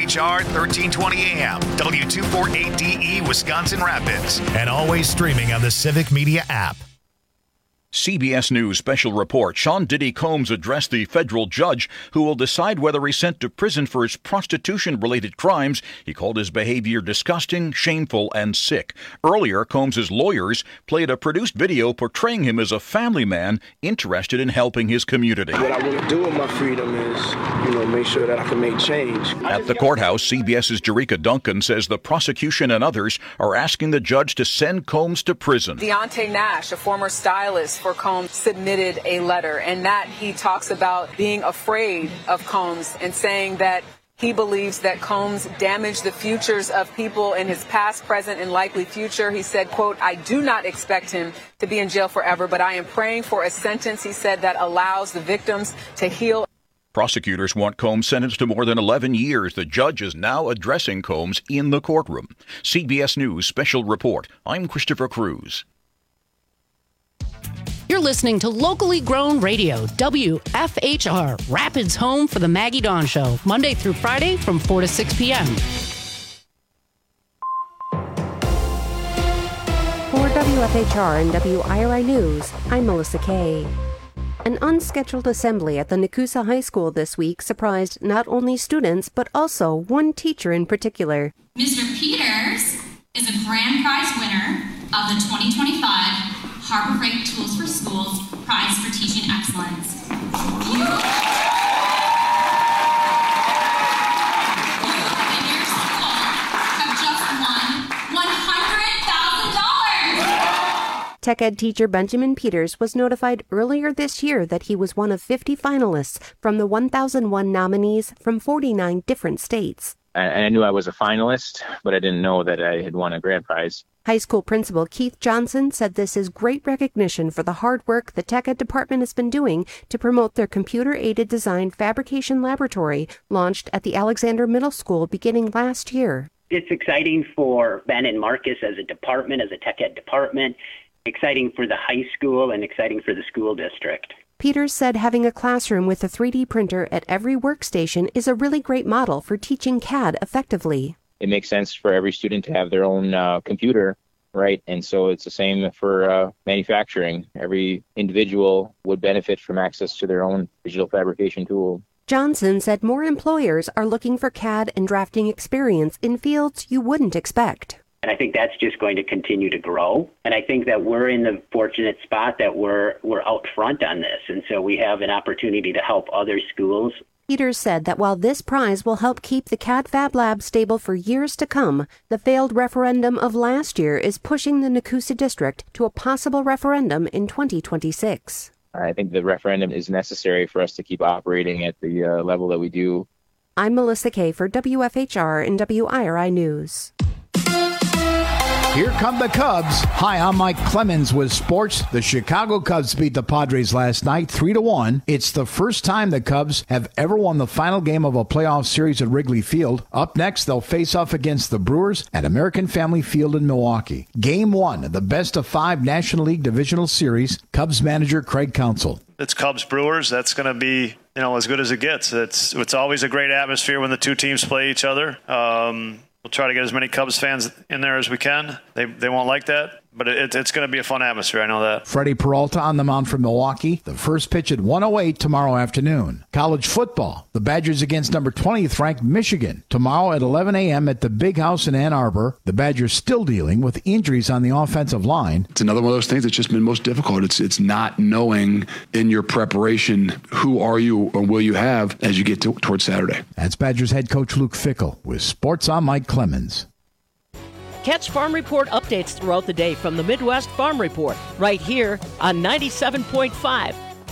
WFHR 1320 AM, W248DE Wisconsin Rapids, and always streaming on the Civic Media app. CBS News special report. Sean Diddy Combs addressed the federal judge who will decide whether he's sent to prison for his prostitution-related crimes. He called his behavior disgusting, shameful, and sick. Earlier, Combs' lawyers played a produced video portraying him as a family man interested in helping his community. What I want to do with my freedom is, make sure that I can make change. At the courthouse, CBS's Jerika Duncan says the prosecution and others are asking the judge to send Combs to prison. Deontay Nash, a former stylist for Combs, submitted a letter, and that he talks about being afraid of Combs and saying that he believes that Combs damaged the futures of people in his past, present, and likely future. He said, quote, "I do not expect him to be in jail forever, but I am praying for a sentence," he said, "that allows the victims to heal." Prosecutors want Combs sentenced to more than 11 years. The judge is now addressing Combs in the courtroom. CBS News special report. I'm Christopher Cruz. You're listening to locally grown radio, WFHR, Rapids home for the Maggie Dawn Show, Monday through Friday from 4 to 6 p.m. For WFHR and WIRI News, I'm Melissa Kay. An unscheduled assembly at the Nakusa High School this week surprised not only students, but also one teacher in particular. Mr. Peters is a grand prize winner of the 2025 Harbor Freight Tools for Schools Prize for Teaching Excellence. You and your school have just won $100,000! Tech Ed teacher Benjamin Peters was notified earlier this year that he was one of 50 finalists from the 1,001 nominees from 49 different states. I knew I was a finalist, but I didn't know that I had won a grand prize. High school principal Keith Johnson said this is great recognition for the hard work the Tech Ed department has been doing to promote their computer-aided design fabrication laboratory launched at the Alexander Middle School beginning last year. It's exciting for Ben and Marcus as a department, as a Tech Ed department, exciting for the high school, and exciting for the school district. Peters said having a classroom with a 3D printer at every workstation is a really great model for teaching CAD effectively. It makes sense for every student to have their own computer, right? And so it's the same for manufacturing. Every individual would benefit from access to their own digital fabrication tool. Johnson said more employers are looking for CAD and drafting experience in fields you wouldn't expect. And I think that's just going to continue to grow. And I think that we're in the fortunate spot that we're out front on this. And so we have an opportunity to help other schools. Peters said that while this prize will help keep the CAD Fab Lab stable for years to come, the failed referendum of last year is pushing the Nakusa district to a possible referendum in 2026. I think the referendum is necessary for us to keep operating at the level that we do. I'm Melissa Kay for WFHR and WIRI News. Here come the Cubs. Hi, I'm Mike Clemens with sports. The Chicago Cubs beat the Padres last night 3-1. It's the first time the Cubs have ever won the final game of a playoff series at Wrigley Field. Up next, they'll face off against the Brewers at American Family Field in Milwaukee. Game 1 of the best-of-5 National League Divisional Series. Cubs manager Craig Counsell. It's Cubs Brewers. That's going to be, as good as it gets. It's always a great atmosphere when the two teams play each other. We'll try to get as many Cubs fans in there as we can. They won't like that, but it's going to be a fun atmosphere. I know that. Freddie Peralta on the mound for Milwaukee. The first pitch at 1:08 tomorrow afternoon. College football. The Badgers against number 20th ranked Michigan. Tomorrow at 11 a.m. at the Big House in Ann Arbor. The Badgers still dealing with injuries on the offensive line. It's another one of those things that's just been most difficult. It's not knowing in your preparation who are you or will you have as you get towards Saturday. That's Badgers head coach Luke Fickell with Sports on Mike Clemens. Catch Farm Report updates throughout the day from the Midwest Farm Report, right here on 97.5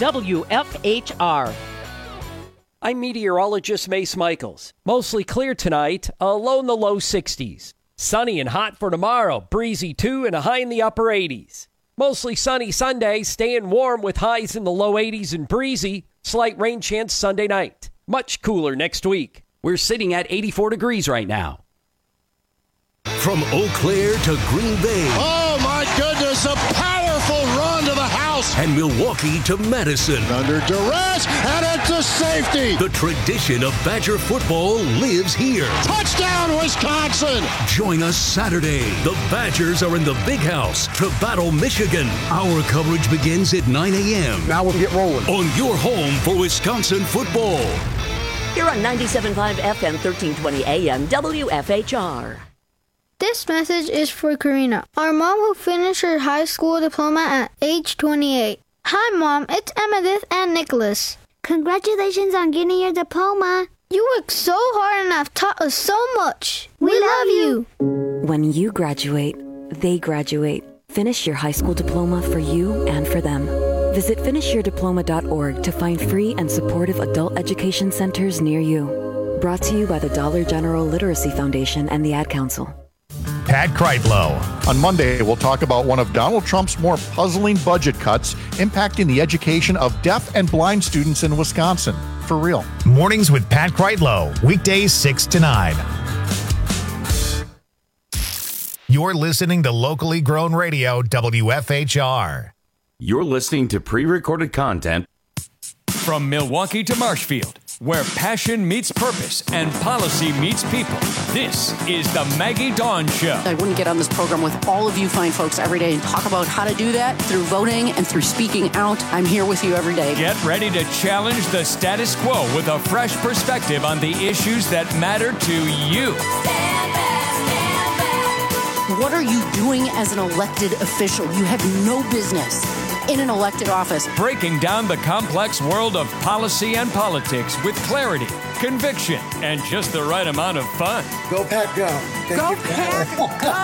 WFHR. I'm meteorologist Mace Michaels. Mostly clear tonight, a low in the low 60s. Sunny and hot for tomorrow, breezy too, and a high in the upper 80s. Mostly sunny Sunday, staying warm with highs in the low 80s and breezy. Slight rain chance Sunday night. Much cooler next week. We're sitting at 84 degrees right now. From Eau Claire to Green Bay. Oh, my goodness, a powerful run to the house. house. And Milwaukee to Madison. Under duress, and it's a safety. The tradition of Badger football lives here. Touchdown, Wisconsin. Join us Saturday. The Badgers are in the Big House to battle Michigan. Our coverage begins at 9 a.m. Now we'll get rolling. On your home for Wisconsin football. Here on 97.5 FM, 1320 AM, WFHR. This message is for Karina, our mom who finished her high school diploma at age 28. Hi, Mom. It's Emmettith and Nicholas. Congratulations on getting your diploma. You worked so hard and have taught us so much. We love you. When you graduate, they graduate. Finish your high school diploma for you and for them. Visit finishyourdiploma.org to find free and supportive adult education centers near you. Brought to you by the Dollar General Literacy Foundation and the Ad Council. Pat Kreitlow. On Monday, we'll talk about one of Donald Trump's more puzzling budget cuts impacting the education of deaf and blind students in Wisconsin. For real. Mornings with Pat Kreitlow. Weekdays 6 to 9. You're listening to locally grown radio, WFHR. You're listening to pre-recorded content from Milwaukee to Marshfield, where passion meets purpose and policy meets people. This is the Maggie Dawn Show. I wouldn't get on this program with all of you fine folks every day and talk about how to do that through voting and through speaking out. I'm here with you every day. Get ready to challenge the status quo with a fresh perspective on the issues that matter to you. What are you doing as an elected official? You have no business in an elected office. Breaking down the complex world of policy and politics with clarity, conviction, and just the right amount of fun. Go Pat, go. Go Pat,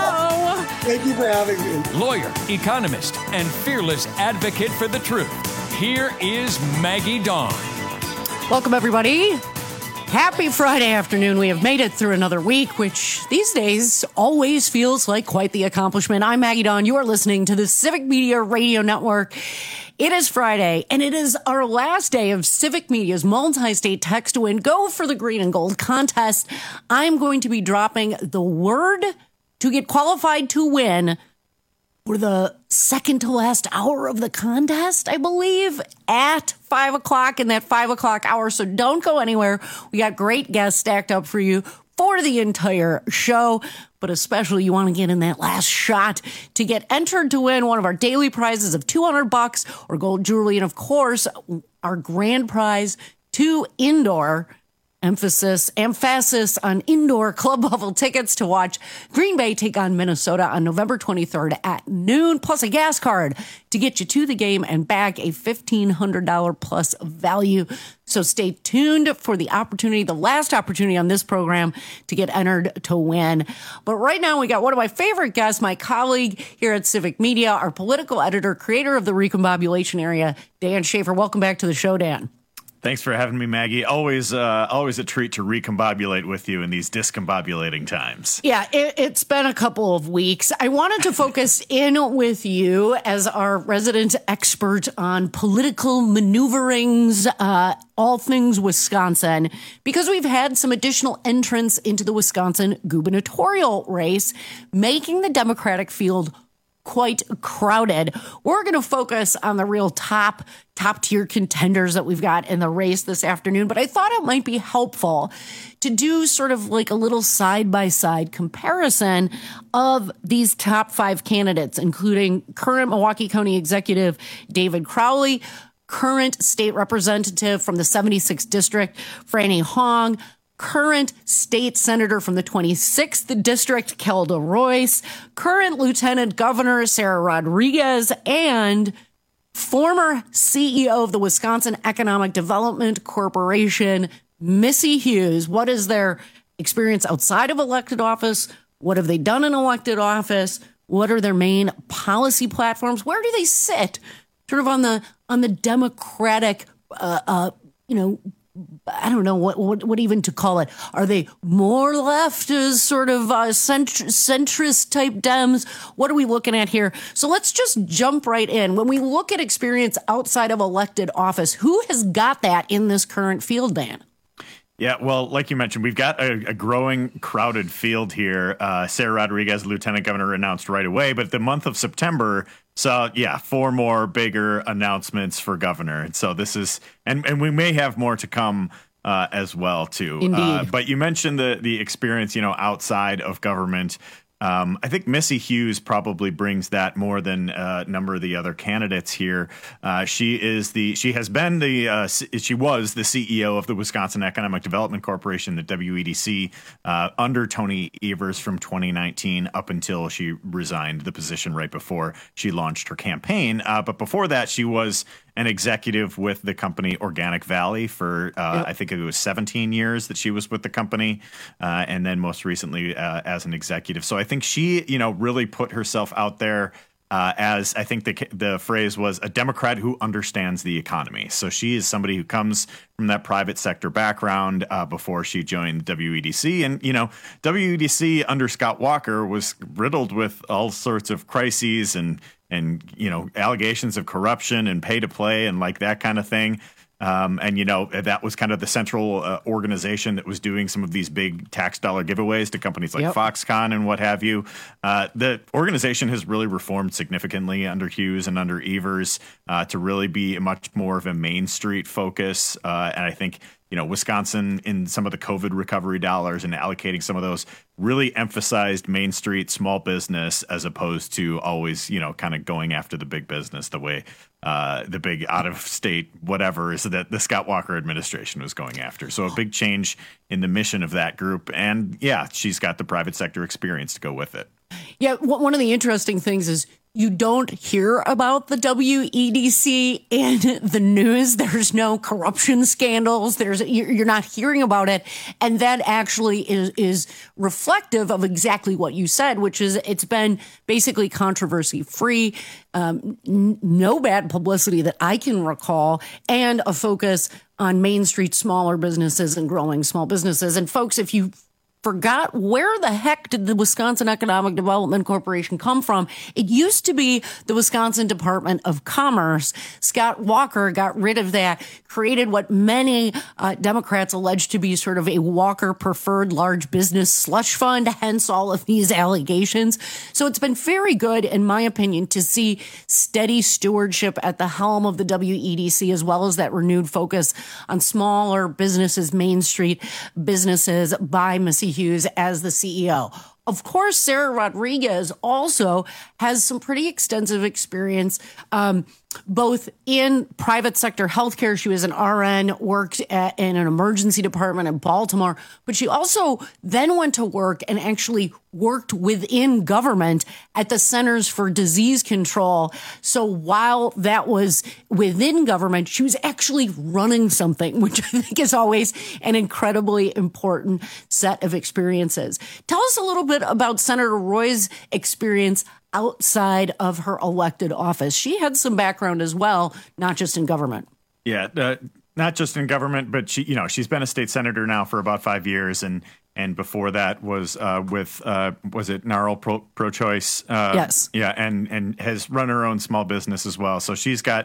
go. Thank you for having me. Lawyer, economist, and fearless advocate for the truth. Here is Maggie Dawn. Welcome, everybody. Happy Friday afternoon. We have made it through another week, which these days always feels like quite the accomplishment. I'm Maggie Dawn. You are listening to the Civic Media Radio Network. It is Friday, and it is our last day of Civic Media's multi-state text to win Go for the Green and Gold contest. I'm going to be dropping the word to get qualified to win for the second to last hour of the contest, I believe, at 5 o'clock in that 5 o'clock hour. So don't go anywhere. We got great guests stacked up for you for the entire show, but especially you want to get in that last shot to get entered to win one of our daily prizes of $200 or gold jewelry. And of course, our grand prize, 2 indoor emphasis on indoor club level tickets to watch Green Bay take on Minnesota on November 23rd at noon, plus a gas card to get you to the game and back, a $1,500 plus value. So stay tuned for the opportunity, the last opportunity on this program to get entered to win. But right now we got one of my favorite guests, my colleague here at Civic Media, our political editor, creator of the Recombobulation Area, Dan Schaefer. Welcome back to the show, Dan. Thanks for having me, Maggie. Always a treat to recombobulate with you in these discombobulating times. Yeah, it's been a couple of weeks. I wanted to focus in with you as our resident expert on political maneuverings, all things Wisconsin, because we've had some additional entrants into the Wisconsin gubernatorial race, making the Democratic field quite crowded. We're going to focus on the real top tier contenders that we've got in the race this afternoon, but I thought it might be helpful to do sort of like a little side-by-side comparison of these top 5 candidates, including current Milwaukee County Executive David Crowley, current state representative from the 76th District, Franny Hong, current state senator from the 26th District, Kelda Royce, current Lieutenant Governor Sarah Rodriguez, and former CEO of the Wisconsin Economic Development Corporation, Missy Hughes. What is their experience outside of elected office? What have they done in elected office? What are their main policy platforms? Where do they sit sort of on the Democratic, I don't know what even to call it. Are they more left as sort of centrist type Dems? What are we looking at here? So let's just jump right in. When we look at experience outside of elected office, who has got that in this current field, Dan? Yeah, well, like you mentioned, we've got a growing, crowded field here. Sarah Rodriguez, Lieutenant Governor, announced right away, but the month of September saw, 4 more bigger announcements for governor. And so this is, and we may have more to come as well, too. Indeed. But you mentioned the experience, outside of government. I think Missy Hughes probably brings that more than a number of the other candidates here. She was the CEO of the Wisconsin Economic Development Corporation, the WEDC, under Tony Evers from 2019 up until she resigned the position right before she launched her campaign. But before that, she was an executive with the company Organic Valley for, I think it was 17 years that she was with the company. And then most recently as an executive. So I think she, really put herself out there as I think the phrase was a Democrat who understands the economy. So she is somebody who comes from that private sector background before she joined WEDC. And, WEDC under Scott Walker was riddled with all sorts of crises and allegations of corruption and pay to play and like that kind of thing. That was kind of the central organization that was doing some of these big tax dollar giveaways to companies like Foxconn and what have you. The organization has really reformed significantly under Hughes and under Evers to really be much more of a Main Street focus. And I think, Wisconsin in some of the COVID recovery dollars and allocating some of those really emphasized Main Street small business as opposed to always, kind of going after the big business the way the big out of state whatever is that the Scott Walker administration was going after. So a big change in the mission of that group. And she's got the private sector experience to go with it. Yeah, one of the interesting things is you don't hear about the WEDC in the news. There's no corruption scandals. You're not hearing about it. And that actually is reflective of exactly what you said, which is it's been basically controversy free, no bad publicity that I can recall, and a focus on Main Street smaller businesses and growing small businesses. And folks, if you forgot where the heck did the Wisconsin Economic Development Corporation come from? It used to be the Wisconsin Department of Commerce. Scott Walker got rid of that, created what many Democrats allege to be sort of a Walker preferred large business slush fund, hence all of these allegations. So it's been very good, in my opinion, to see steady stewardship at the helm of the WEDC, as well as that renewed focus on smaller businesses, Main Street businesses by Missy Hughes as the CEO. Of course, Sarah Rodriguez also has some pretty extensive experience, both in private sector healthcare. She was an RN, worked in an emergency department in Baltimore, but she also then went to work and actually worked within government at the Centers for Disease Control. So while that was within government, she was actually running something, which I think is always an incredibly important set of experiences. Tell us a little bit about Senator Roy's experience outside of her elected office. She had some background as well, not just in government. Yeah, not just in government, but she's been a state senator now for about 5 years, and before that was with was it NARAL Pro-Choice? Yes. Yeah, and has run her own small business as well. So she's got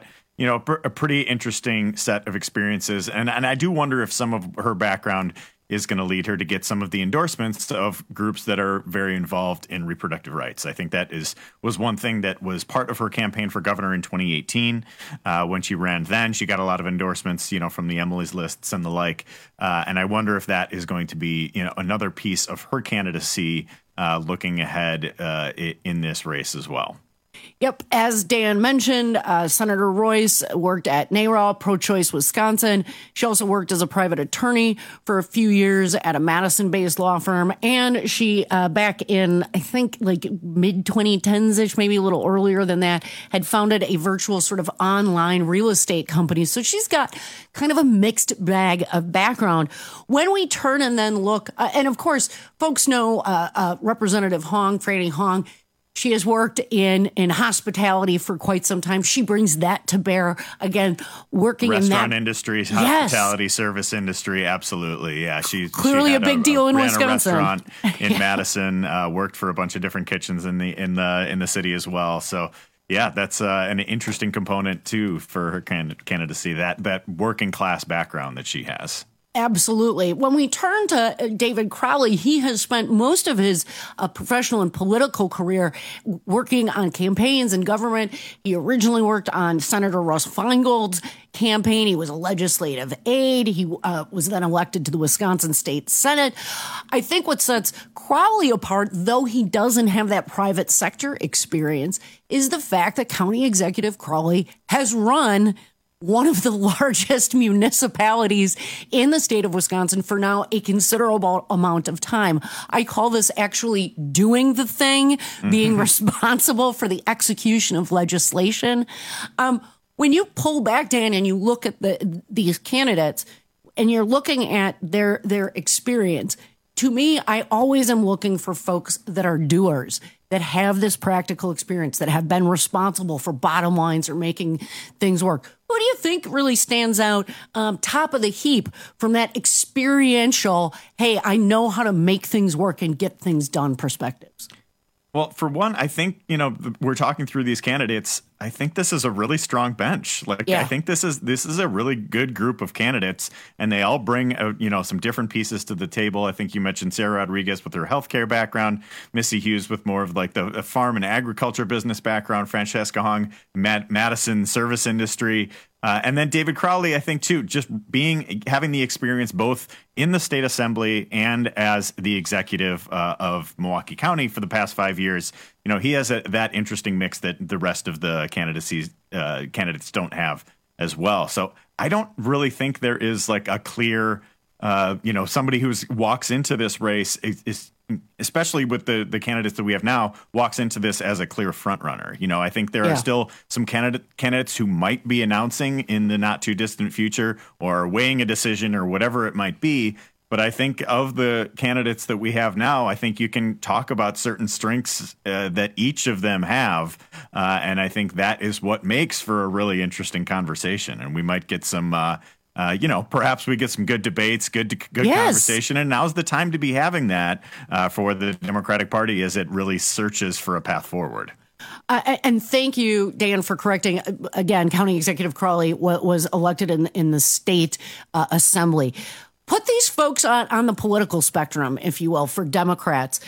a pretty interesting set of experiences, and I do wonder if some of her background is going to lead her to get some of the endorsements of groups that are very involved in reproductive rights. I think that was one thing that was part of her campaign for governor in 2018. When she ran then, she got a lot of endorsements, from the Emily's Lists and the like. And I wonder if that is going to be, another piece of her candidacy looking ahead in this race as well. Yep. As Dan mentioned, Senator Royce worked at NARAL, Pro-Choice Wisconsin. She also worked as a private attorney for a few years at a Madison-based law firm. And she, back in, I think, like mid-2010s-ish, maybe a little earlier than that, had founded a virtual sort of online real estate company. So she's got kind of a mixed bag of background. When we turn and then look, and of course, folks know Representative Hong, Franny Hong. She has worked in hospitality for quite some time. She brings that to bear, again, working in that restaurant industry, hospitality, service industry. Absolutely. Yeah. She's clearly a big deal in Wisconsin. Ran a restaurant in Madison, worked for a bunch of different kitchens in the city as well. So yeah, that's an interesting component too for her candidacy, that working class background that she has. Absolutely. When we turn to David Crowley, he has spent most of his professional and political career working on campaigns and government. He originally worked on Senator Russ Feingold's campaign. He was a legislative aide. He was then elected to the Wisconsin State Senate. I think what sets Crowley apart, though he doesn't have that private sector experience, is the fact that County Executive Crowley has run one of the largest municipalities in the state of Wisconsin for now a considerable amount of time. I call this actually doing the thing, being responsible for the execution of legislation. When you pull back, Dan, and you look at these candidates and you're looking at their experience, to me, I always am looking for folks that are doers, that have this practical experience, that have been responsible for bottom lines or making things work. Who do you think really stands out top of the heap from that experiential, hey, I know how to make things work and get things done perspectives? Well, for one, I think, we're talking through these candidates. I think this is a really strong bench. I think this is a really good group of candidates, and they all bring some different pieces to the table. I think you mentioned Sarah Rodriguez with her healthcare background, Missy Hughes with more of the farm and agriculture business background, Francesca Hong, Madison service industry. And then David Crowley, I think, too, just having the experience both in the state assembly and as the executive of Milwaukee County for the past 5 years. He has that interesting mix that the rest of the candidates don't have as well. So I don't really think there is a clear, somebody who walks into this race is especially with the candidates that we have now, walks into this as a clear front runner. I think there are still some candidates who might be announcing in the not too distant future or weighing a decision or whatever it might be. But I think of the candidates that we have now, I think you can talk about certain strengths that each of them have. And I think that is what makes for a really interesting conversation. And we might get some perhaps we get some good debates, good conversation. And now's the time to be having that for the Democratic Party as it really searches for a path forward. And thank you, Dan, for correcting. Again, County Executive Crowley was elected in the state assembly. Put these folks on the political spectrum, if you will, for Democrats.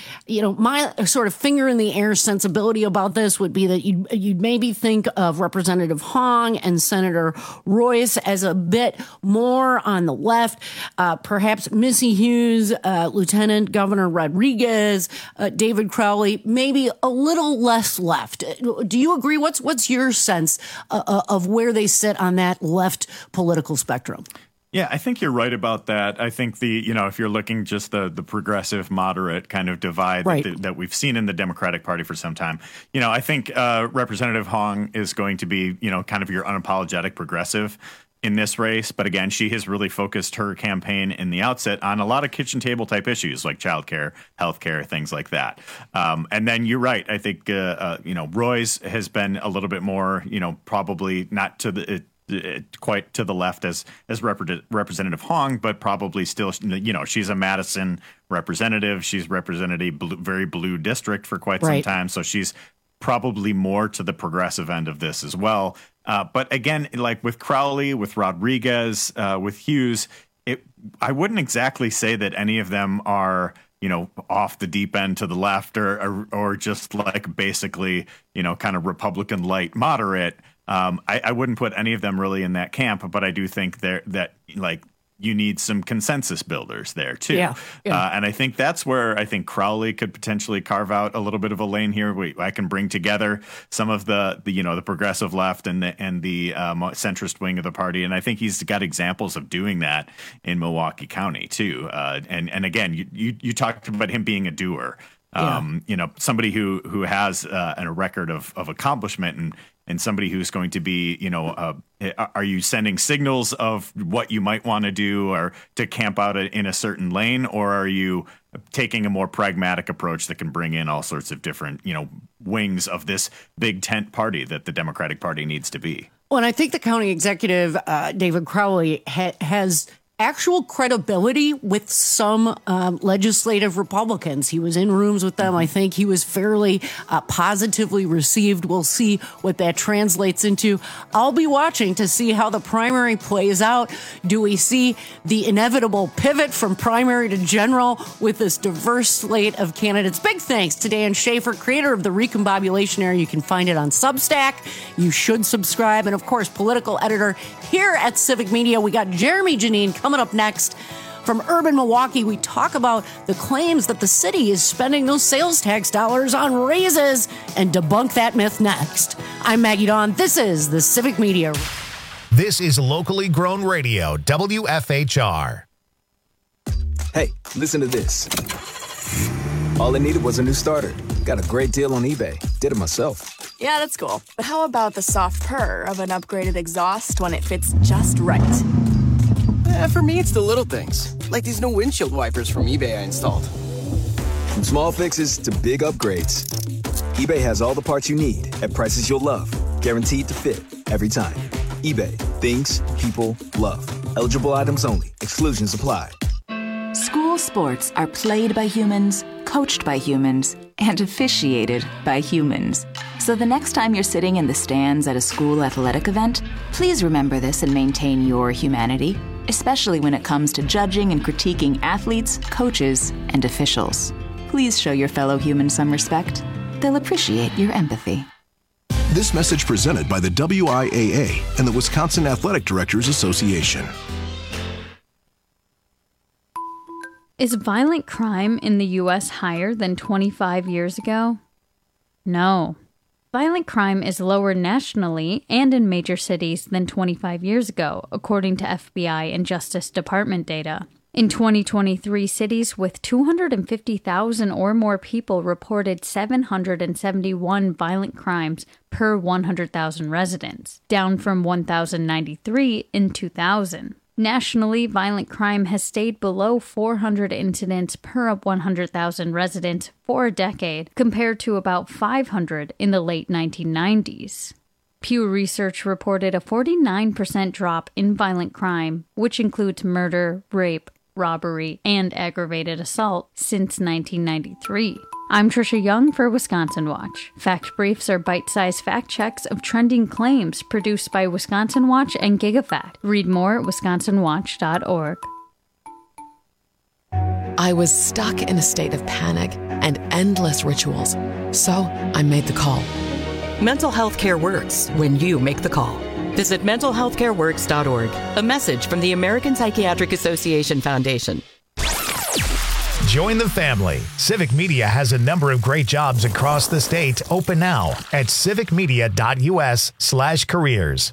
My sort of finger in the air sensibility about this would be that you'd maybe think of Representative Hong and Senator Royce as a bit more on the left. Perhaps Missy Hughes, Lieutenant Governor Rodriguez, David Crowley, maybe a little less left. Do you agree? What's your sense of where they sit on that left political spectrum? Yeah, I think you're right about that. I think if you're looking just the progressive moderate kind of divide that we've seen in the Democratic Party for some time, I think Representative Hong is going to be, kind of your unapologetic progressive in this race. But again, she has really focused her campaign in the outset on a lot of kitchen table type issues like childcare, healthcare, things like that. And then you're right. I think, Royce has been a little bit more, probably not to quite to the left as Representative Hong, but probably still, she's a Madison representative. She's represented a very blue district for quite some time. So she's probably more to the progressive end of this as well. But again, like with Crowley, with Rodriguez, with Hughes, I wouldn't exactly say that any of them are, off the deep end to the left or just basically, kind of Republican light moderate. I wouldn't put any of them really in that camp, but I do think that you need some consensus builders there too. Yeah. And I think that's where I think Crowley could potentially carve out a little bit of a lane here. I can bring together some of the progressive left and the centrist wing of the party, and I think he's got examples of doing that in Milwaukee County too. And again, you talked about him being a doer. Somebody who has a record of accomplishment and somebody who's going to be, are you sending signals of what you might want to do or to camp out in a certain lane, or are you taking a more pragmatic approach that can bring in all sorts of different, wings of this big tent party that the Democratic Party needs to be? Well, and I think the county executive, David Crowley, has actual credibility with some legislative Republicans. He was in rooms with them. I think he was fairly positively received. We'll see what that translates into. I'll be watching to see how the primary plays out. Do we see the inevitable pivot from primary to general with this diverse slate of candidates? Big thanks to Dan Schaefer, creator of the Recombobulation Era. You can find it on Substack. You should subscribe. And of course, political editor here at Civic Media. We got Jeremy Janine coming up next. From Urban Milwaukee, we talk about the claims that the city is spending those sales tax dollars on raises and debunk that myth next. I'm Maggie Dawn. This is the Civic Media. This is locally grown radio, WFHR. Hey, listen to this. All I needed was a new starter. Got a great deal on eBay. Did it myself. Yeah, that's cool. But how about the soft purr of an upgraded exhaust when it fits just right? For me, it's the little things, like these new windshield wipers from eBay I installed. From small fixes to big upgrades, eBay has all the parts you need at prices you'll love, guaranteed to fit every time. eBay, things people love. Eligible items only. Exclusions apply. School sports are played by humans, coached by humans, and officiated by humans. So the next time you're sitting in the stands at a school athletic event, please remember this and maintain your humanity, especially when it comes to judging and critiquing athletes, coaches, and officials. Please show your fellow humans some respect. They'll appreciate your empathy. This message presented by the WIAA and the Wisconsin Athletic Directors Association. Is violent crime in the U.S. higher than 25 years ago? No. Violent crime is lower nationally and in major cities than 25 years ago, according to FBI and Justice Department data. In 2023, cities with 250,000 or more people reported 771 violent crimes per 100,000 residents, down from 1,093 in 2000. Nationally, violent crime has stayed below 400 incidents per 100,000 residents for a decade, compared to about 500 in the late 1990s. Pew Research reported a 49% drop in violent crime, which includes murder, rape, robbery, and aggravated assault, since 1993. I'm Trisha Young for Wisconsin Watch. Fact Briefs are bite-sized fact checks of trending claims produced by Wisconsin Watch and GigaFact. Read more at wisconsinwatch.org. I was stuck in a state of panic and endless rituals, so I made the call. Mental health care works when you make the call. Visit mentalhealthcareworks.org. A message from the American Psychiatric Association Foundation. Join the family. Civic Media has a number of great jobs across the state open now at civicmedia.us/careers.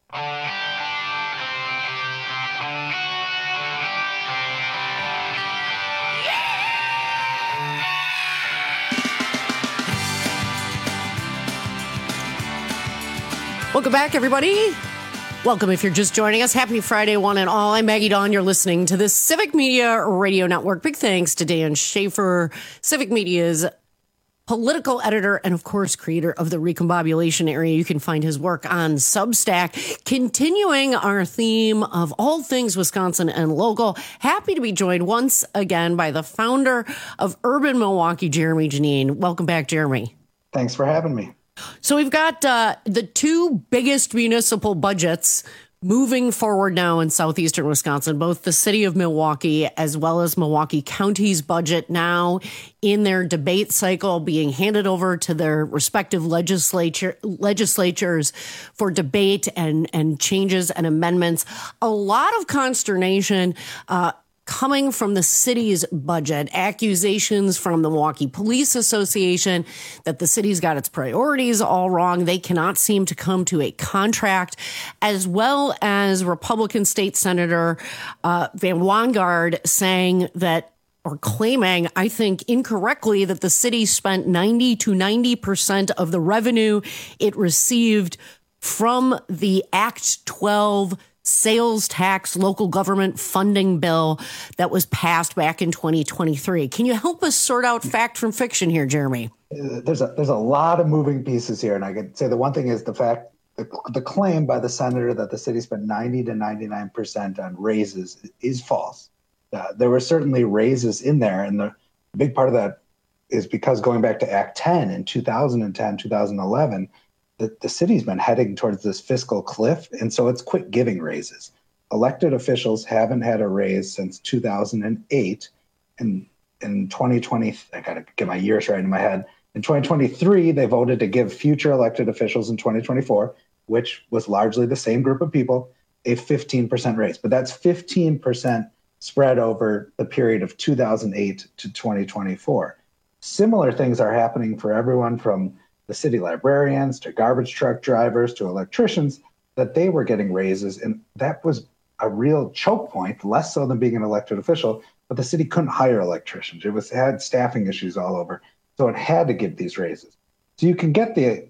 Welcome back, everybody. Welcome if you're just joining us. Happy Friday, one and all. I'm Maggie Dawn. You're listening to the Civic Media Radio Network. Big thanks to Dan Schaefer, Civic Media's political editor and, of course, creator of the Recombobulation Era. You can find his work on Substack. Continuing our theme of all things Wisconsin and local, happy to be joined once again by the founder of Urban Milwaukee, Jeremy Janine. Welcome back, Jeremy. Thanks for having me. So we've got the two biggest municipal budgets moving forward now in southeastern Wisconsin, both the city of Milwaukee as well as Milwaukee County's budget now in their debate cycle, being handed over to their respective legislatures for debate and changes and amendments. A lot of consternation coming from the city's budget, accusations from the Milwaukee Police Association that the city's got its priorities all wrong. They cannot seem to come to a contract, as well as Republican State Senator Van Wanggaard saying that, or claiming, I think incorrectly, that the city spent 90 to 90% of the revenue it received from the Act 12 sales tax local government funding bill that was passed back in 2023. Can you help us sort out fact from fiction here, Jeremy? There's a lot of moving pieces here, and I could say the one thing is the fact the claim by the senator that the city spent 90 to 99% on raises is false. There were certainly raises in there, and the big part of that is because going back to Act 10 in 2010, 2011, the city's been heading towards this fiscal cliff, and so it's quit giving raises. Elected officials haven't had a raise since 2008, and in 2020, I got to get my years right in my head. In 2023, they voted to give future elected officials in 2024, which was largely the same group of people, a 15% raise. But that's 15% spread over the period of 2008 to 2024. Similar things are happening for everyone from the city librarians to garbage truck drivers to electricians, that they were getting raises. And that was a real choke point, less so than being an elected official, but the city couldn't hire electricians. It had staffing issues all over. So it had to give these raises. So you can get the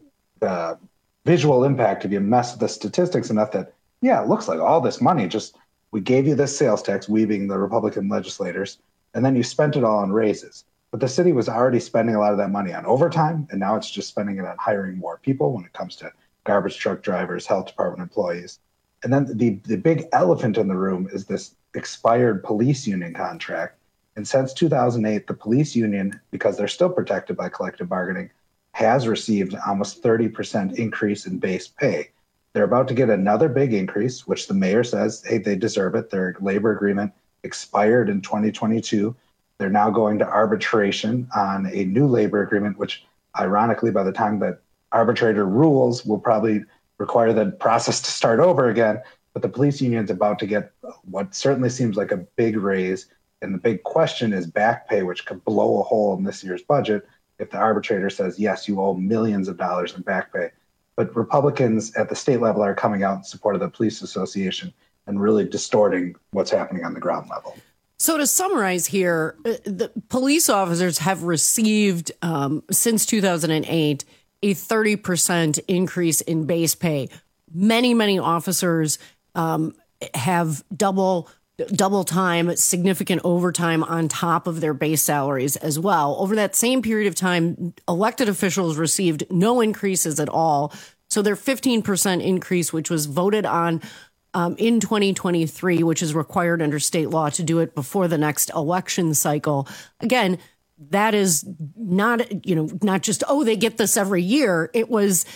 visual impact if you mess with the statistics enough that, yeah, it looks like all this money, just we gave you this sales tax, we being the Republican legislators, and then you spent it all on raises. But the city was already spending a lot of that money on overtime, and now it's just spending it on hiring more people when it comes to garbage truck drivers, health department employees. And then the big elephant in the room is this expired police union contract. And since 2008, the police union, because they're still protected by collective bargaining, has received almost 30% increase in base pay. They're about to get another big increase, which the mayor says, hey, they deserve it. Their labor agreement expired in 2022. They're now going to arbitration on a new labor agreement, which ironically, by the time that arbitrator rules, will probably require the process to start over again. But the police union's about to get what certainly seems like a big raise. And the big question is back pay, which could blow a hole in this year's budget if the arbitrator says, yes, you owe millions of dollars in back pay. But Republicans at the state level are coming out in support of the police association and really distorting what's happening on the ground level. So to summarize here, the police officers have received, since 2008, a 30% increase in base pay. Many officers have double time, significant overtime on top of their base salaries as well. Over that same period of time, elected officials received no increases at all. So their 15% increase, which was voted on in 2023, which is required under state law to do it before the next election cycle. Again, that is not just, they get this every year. It was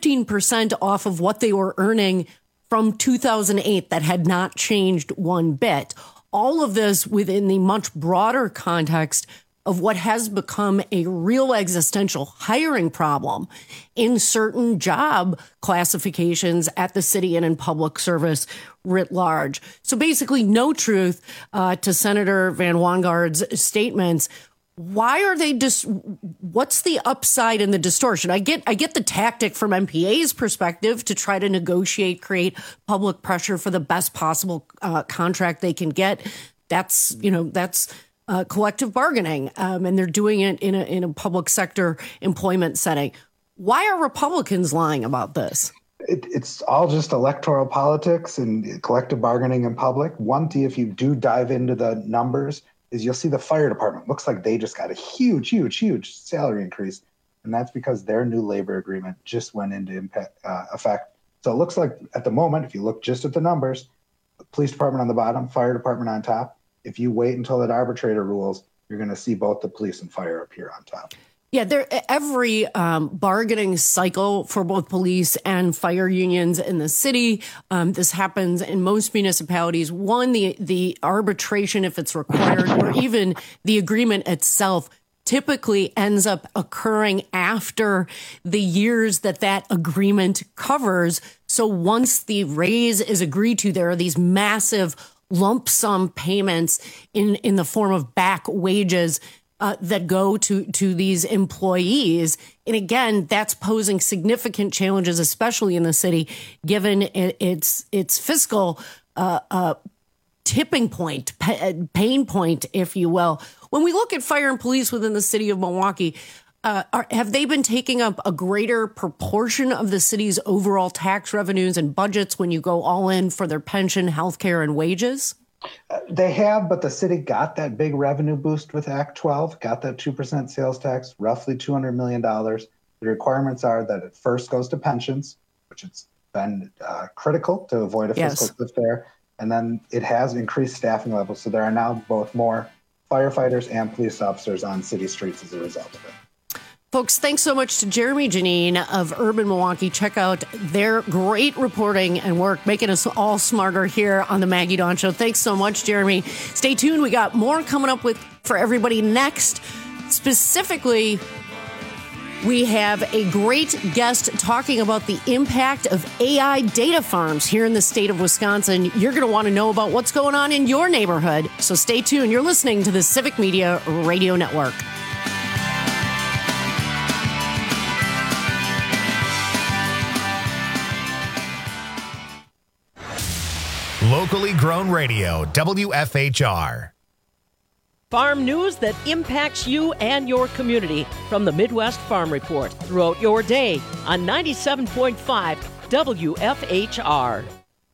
15% off of what they were earning from 2008 that had not changed one bit. All of this within the much broader context of what has become a real existential hiring problem in certain job classifications at the city and in public service writ large. So basically no truth to Senator Van Wongaard's statements. Why are they what's the upside in the distortion? I get the tactic from MPA's perspective to try to negotiate, create public pressure for the best possible contract they can get. That's collective bargaining, and they're doing it in a public sector employment setting. Why are Republicans lying about this? It's all just electoral politics and collective bargaining in public. One thing, if you do dive into the numbers, is you'll see the fire department looks like they just got a huge salary increase. And that's because their new labor agreement just went into effect. So it looks like at the moment, if you look just at the numbers, the police department on the bottom, fire department on top. If you wait until that arbitrator rules, you're going to see both the police and fire appear on top. Yeah, every bargaining cycle for both police and fire unions in the city. This happens in most municipalities. One, the arbitration, if it's required, or even the agreement itself, typically ends up occurring after the years that agreement covers. So once the raise is agreed to, there are these massive lump sum payments in the form of back wages that go to these employees. And again, that's posing significant challenges, especially in the city, given its fiscal tipping point, pain point, if you will. When we look at fire and police within the city of Milwaukee, have they been taking up a greater proportion of the city's overall tax revenues and budgets when you go all in for their pension, healthcare, and wages? They have, but the city got that big revenue boost with Act 12, got that 2% sales tax, roughly $200 million. The requirements are that it first goes to pensions, which it's been critical to avoid a fiscal cliff there. And then it has increased staffing levels. So there are now both more firefighters and police officers on city streets as a result of it. Folks, thanks so much to Jeremy Janine of Urban Milwaukee. Check out their great reporting and work, making us all smarter here on the Maggie Dawn Show. Thanks so much, Jeremy. Stay tuned. We got more coming up for everybody next. Specifically, we have a great guest talking about the impact of AI data farms here in the state of Wisconsin. You're going to want to know about what's going on in your neighborhood. So stay tuned. You're listening to the Civic Media Radio Network. Locally grown radio, WFHR. Farm news that impacts you and your community from the Midwest Farm Report throughout your day on 97.5 WFHR.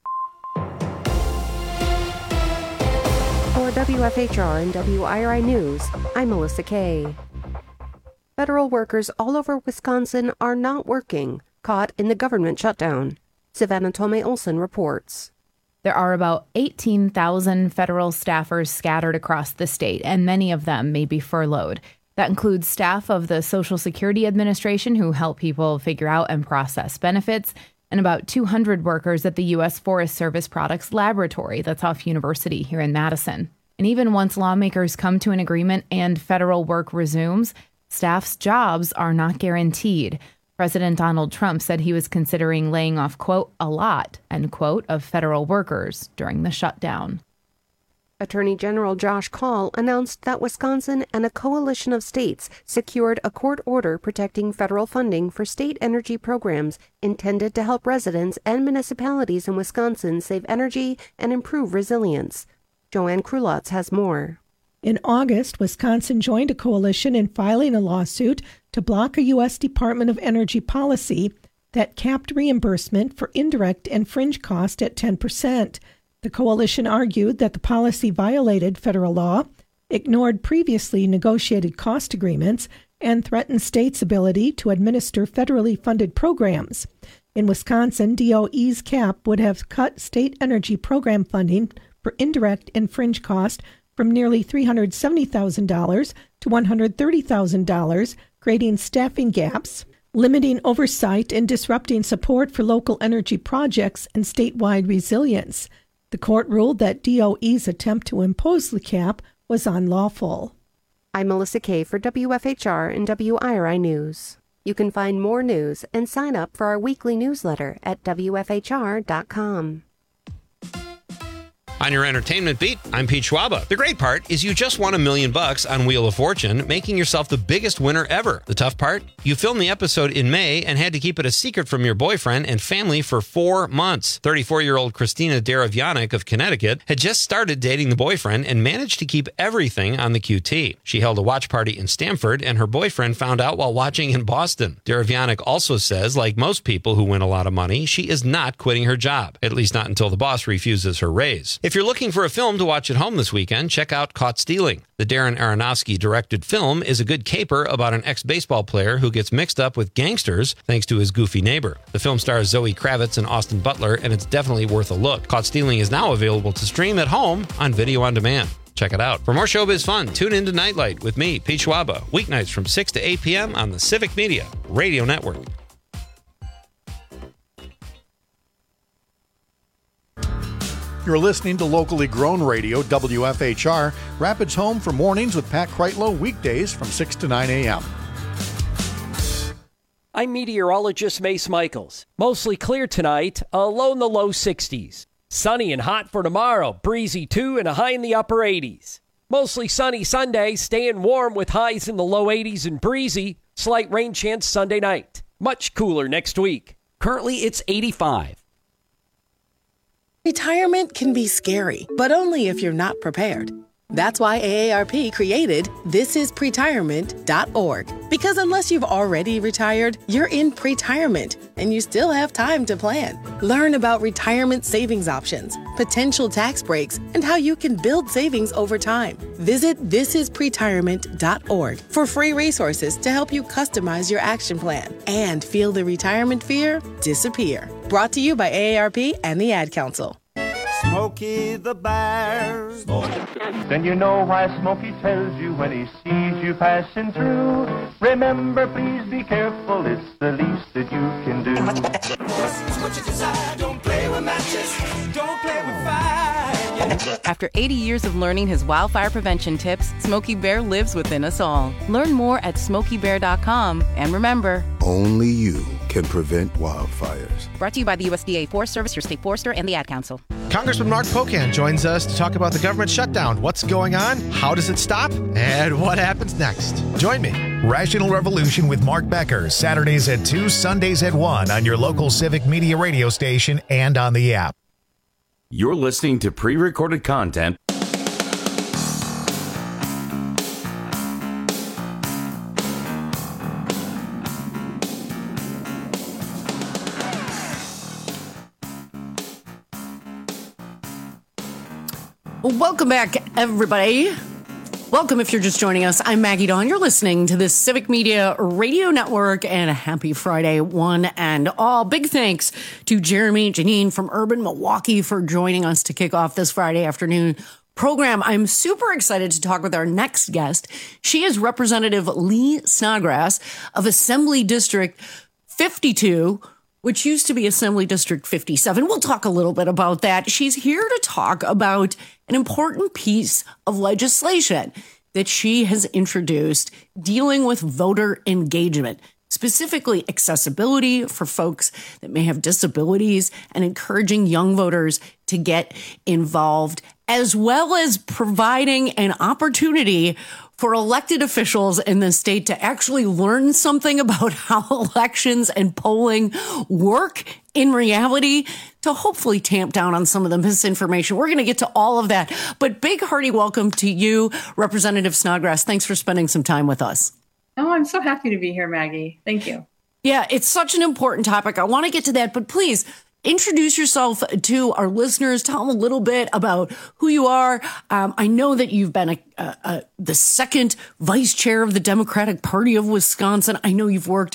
For WFHR and WIRI News, I'm Melissa Kay. Federal workers all over Wisconsin are not working, caught in the government shutdown. Savannah Tomei-Olson reports. There are about 18,000 federal staffers scattered across the state, and many of them may be furloughed. That includes staff of the Social Security Administration who help people figure out and process benefits, and about 200 workers at the U.S. Forest Service Products Laboratory that's off University here in Madison. And even once lawmakers come to an agreement and federal work resumes, staff's jobs are not guaranteed. President Donald Trump said he was considering laying off, quote, a lot, end quote, of federal workers during the shutdown. Attorney General Josh Kaul announced that Wisconsin and a coalition of states secured a court order protecting federal funding for state energy programs intended to help residents and municipalities in Wisconsin save energy and improve resilience. Joanne Krulotz has more. In August, Wisconsin joined a coalition in filing a lawsuit to block a U.S. Department of Energy policy that capped reimbursement for indirect and fringe cost at 10%. The coalition argued that the policy violated federal law, ignored previously negotiated cost agreements, and threatened states' ability to administer federally funded programs. In Wisconsin, DOE's cap would have cut state energy program funding for indirect and fringe cost from nearly $370,000 to $130,000, creating staffing gaps, limiting oversight, and disrupting support for local energy projects and statewide resilience. The court ruled that DOE's attempt to impose the cap was unlawful. I'm Melissa Kay for WFHR and WIRI News. You can find more news and sign up for our weekly newsletter at WFHR.com. On your entertainment beat, I'm Pete Schwaba. The great part is you just won $1 million on Wheel of Fortune, making yourself the biggest winner ever. The tough part? You filmed the episode in May and had to keep it a secret from your boyfriend and family for 4 months. 34-year-old Christina Daravianic of Connecticut had just started dating the boyfriend and managed to keep everything on the QT. She held a watch party in Stamford, and her boyfriend found out while watching in Boston. Daravianic also says, like most people who win a lot of money, she is not quitting her job, at least not until the boss refuses her raise. If you're looking for a film to watch at home this weekend, check out Caught Stealing. The Darren Aronofsky-directed film is a good caper about an ex-baseball player who gets mixed up with gangsters thanks to his goofy neighbor. The film stars Zoe Kravitz and Austin Butler, and it's definitely worth a look. Caught Stealing is now available to stream at home on video on demand. Check it out. For more showbiz fun, tune into Nightlight with me, Pete Schwaba, weeknights from 6 to 8 p.m. on the Civic Media Radio Network. You're listening to locally grown radio, WFHR, Rapids Home for mornings with Pat Kreitlow, weekdays from 6 to 9 a.m. I'm meteorologist Mace Michaels. Mostly clear tonight, a low in the low 60s. Sunny and hot for tomorrow, breezy too, and a high in the upper 80s. Mostly sunny Sunday, staying warm with highs in the low 80s and breezy. Slight rain chance Sunday night. Much cooler next week. Currently, it's 85. Retirement can be scary, but only if you're not prepared. That's why AARP created thisispretirement.org. Because unless you've already retired, you're in pretirement, and you still have time to plan. Learn about retirement savings options, potential tax breaks, and how you can build savings over time. Visit thisispretirement.org for free resources to help you customize your action plan and feel the retirement fear disappear. Brought to you by AARP and the Ad Council. Smokey the Bear. Then you know why Smokey tells you when he sees you passing through. Remember, please be careful, it's the least that you can do. What you desire, don't play with matches, don't play with fire. After 80 years of learning his wildfire prevention tips, Smokey Bear lives within us all. Learn more at SmokeyBear.com. And remember, only you can prevent wildfires. Brought to you by the USDA Forest Service, your state forester, and the Ad Council. Congressman Mark Pocan joins us to talk about the government shutdown. What's going on? How does it stop? And what happens next? Join me. Rational Revolution with Mark Becker, Saturdays at 2, Sundays at 1 on your local Civic Media radio station and on the app. You're listening to pre-recorded content. Welcome back, everybody. Welcome if you're just joining us. I'm Maggie Dawn. You're listening to the Civic Media Radio Network, and a happy Friday, one and all. Big thanks to Jeremy Janine from Urban Milwaukee for joining us to kick off this Friday afternoon program. I'm super excited to talk with our next guest. She is Representative Lee Snodgrass of Assembly District 52, which used to be Assembly District 57. We'll talk a little bit about that. She's here to talk about an important piece of legislation that she has introduced dealing with voter engagement, specifically accessibility for folks that may have disabilities and encouraging young voters to get involved, as well as providing an opportunity for elected officials in the state to actually learn something about how elections and polling work in reality, to hopefully tamp down on some of the misinformation. We're going to get to all of that. But big hearty welcome to you, Representative Snodgrass. Thanks for spending some time with us. Oh, I'm so happy to be here, Maggie. Thank you. Yeah, it's such an important topic. I want to get to that, but please introduce yourself to our listeners. Tell them a little bit about who you are. I know that you've been the second vice chair of the Democratic Party of Wisconsin. I know you've worked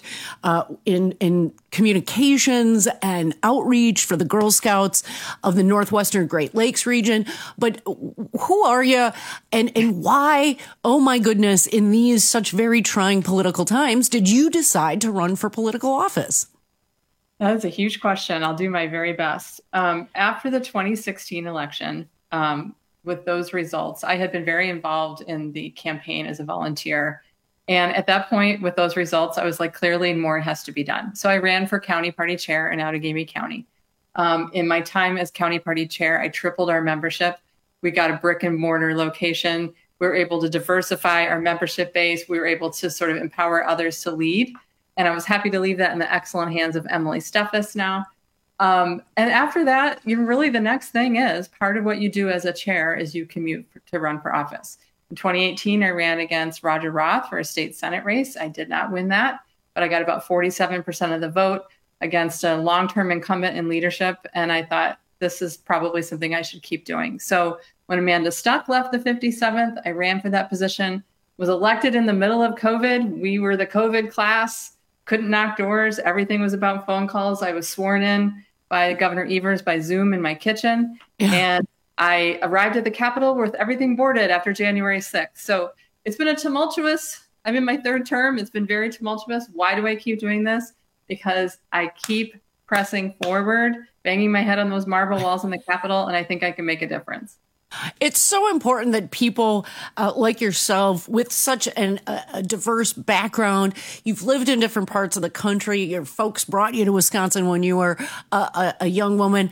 in communications and outreach for the Girl Scouts of the Northwestern Great Lakes region. But who are you and why, oh my goodness, in these such very trying political times, did you decide to run for political office? That's a huge question. I'll do my very best. After the 2016 election, with those results, I had been very involved in the campaign as a volunteer. And at that point, with those results, I was like, clearly more has to be done. So I ran for county party chair in Outagamie County. In my time as county party chair, I tripled our membership. We got a brick and mortar location. We were able to diversify our membership base. We were able to sort of empower others to lead. And I was happy to leave that in the excellent hands of Emily Steffes now. And after that, really the next thing is part of what you do as a chair is you commute to run for office. In 2018, I ran against Roger Roth for a state Senate race. I did not win that, but I got about 47% of the vote against a long-term incumbent in leadership. And I thought this is probably something I should keep doing. So when Amanda Stuck left the 57th, I ran for that position, was elected in the middle of COVID. We were the COVID class. Couldn't knock doors. Everything was about phone calls. I was sworn in by Governor Evers by Zoom in my kitchen. Yeah. And I arrived at the Capitol with everything boarded after January 6th. So it's been I'm in my third term. It's been very tumultuous. Why do I keep doing this? Because I keep pressing forward, banging my head on those marble walls in the Capitol, and I think I can make a difference. It's so important that people like yourself with such a diverse background, you've lived in different parts of the country, your folks brought you to Wisconsin when you were a young woman,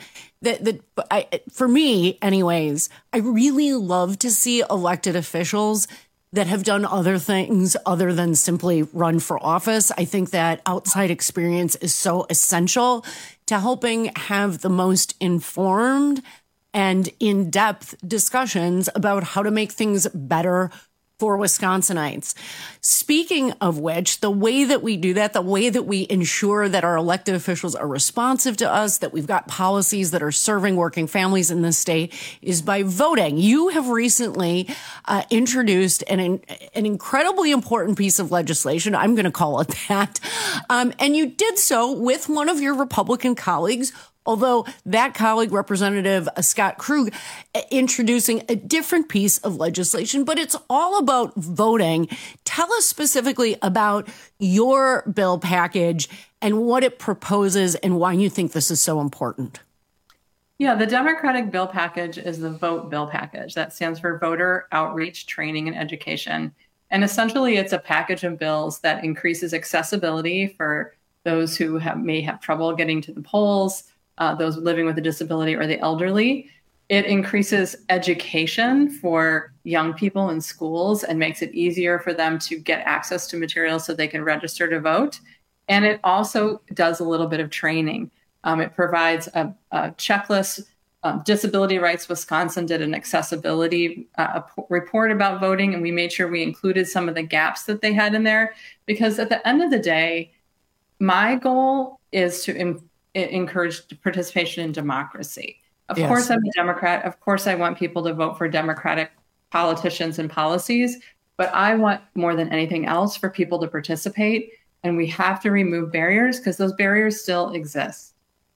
for me anyways, I really love to see elected officials that have done other things other than simply run for office. I think that outside experience is so essential to helping have the most informed and in-depth discussions about how to make things better for Wisconsinites. Speaking of which, the way that we do that, the way that we ensure that our elected officials are responsive to us, that we've got policies that are serving working families in this state, is by voting. You have recently introduced an incredibly important piece of legislation. I'm going to call it that. And you did so with one of your Republican colleagues, although that colleague, Representative Scott Krug, introducing a different piece of legislation, but it's all about voting. Tell us specifically about your bill package and what it proposes and why you think this is so important. Yeah, the Democratic bill package is the VOTE bill package. That stands for Voter Outreach, Training, and Education. And essentially, it's a package of bills that increases accessibility for those who may have trouble getting to the polls, those living with a disability or the elderly. It increases education for young people in schools and makes it easier for them to get access to materials so they can register to vote. And it also does a little bit of training. It provides a checklist. Disability Rights Wisconsin did an accessibility report about voting, and we made sure we included some of the gaps that they had in there, because at the end of the day, my goal is to encourage participation in democracy. Of course, I'm a Democrat. Of course, I want people to vote for Democratic politicians and policies, but I want more than anything else for people to participate. And we have to remove barriers because those barriers still exist.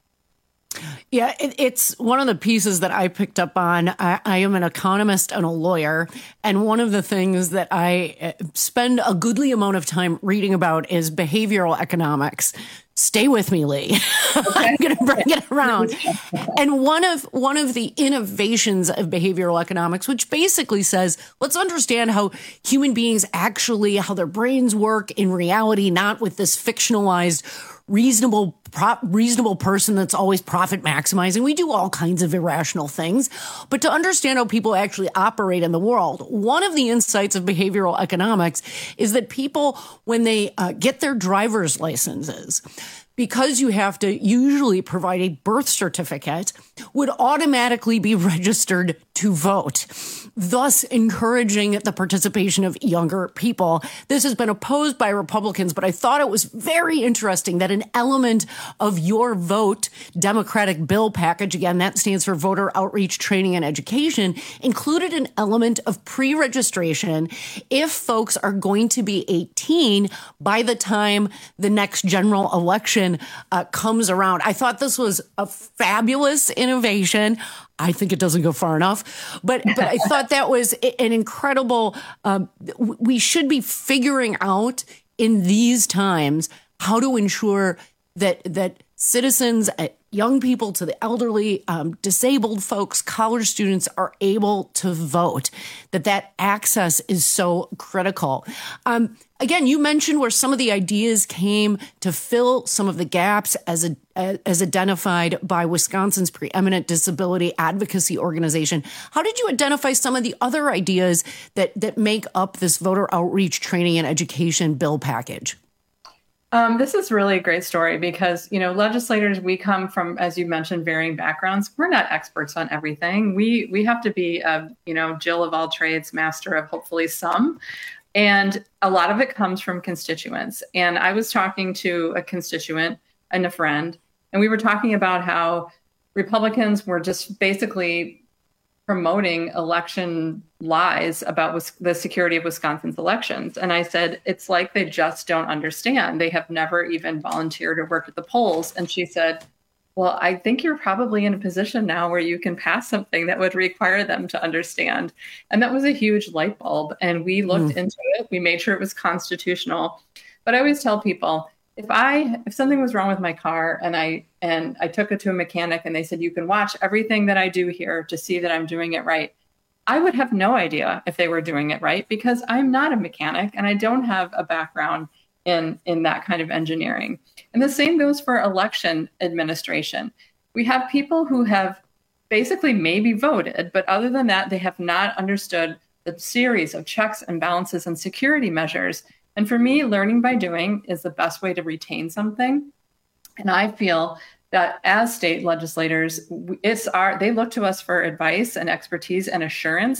Yeah, it's one of the pieces that I picked up on. I am an economist and a lawyer, and one of the things that I spend a goodly amount of time reading about is behavioral economics. Stay with me, Lee. Okay. I'm going to bring it around. And one of the innovations of behavioral economics, which basically says, let's understand how human beings actually, how their brains work in reality, not with this fictionalized reasonable person that's always profit maximizing. We do all kinds of irrational things, but to understand how people actually operate in the world, one of the insights of behavioral economics is that people, when they get their driver's licenses, because you have to usually provide a birth certificate, would automatically be registered to vote, thus encouraging the participation of younger people. This has been opposed by Republicans, but I thought it was very interesting that an element of your VOTE Democratic bill package, again, that stands for Voter Outreach, Training, and Education, included an element of pre-registration if folks are going to be 18 by the time the next general election comes around. I thought this was a fabulous innovation. I think it doesn't go far enough, but I thought that was an incredible. We should be figuring out in these times how to ensure that citizens, young people to the elderly, disabled folks, college students are able to vote, that access is so critical. Again, you mentioned where some of the ideas came to fill some of the gaps as identified by Wisconsin's preeminent disability advocacy organization. How did you identify some of the other ideas that make up this voter outreach, training, and education bill package? This is really a great story because, legislators, we come from, as you mentioned, varying backgrounds. We're not experts on everything. We have to be, Jill of all trades, master of hopefully some. And a lot of it comes from constituents. And I was talking to a constituent and a friend, and we were talking about how Republicans were just basically promoting election lies about the security of Wisconsin's elections. And I said, it's like they just don't understand. They have never even volunteered or worked at the polls. And she said, well, I think you're probably in a position now where you can pass something that would require them to understand. And that was a huge light bulb. And we looked into it. We made sure it was constitutional. But I always tell people, if something was wrong with my car and I took it to a mechanic and they said, you can watch everything that I do here to see that I'm doing it right, I would have no idea if they were doing it right because I'm not a mechanic and I don't have a background in that kind of engineering. And the same goes for election administration. We have people who have basically maybe voted, but other than that, they have not understood the series of checks and balances and security measures. And for me, learning by doing is the best way to retain something. And I feel that as state legislators, they look to us for advice and expertise and assurance.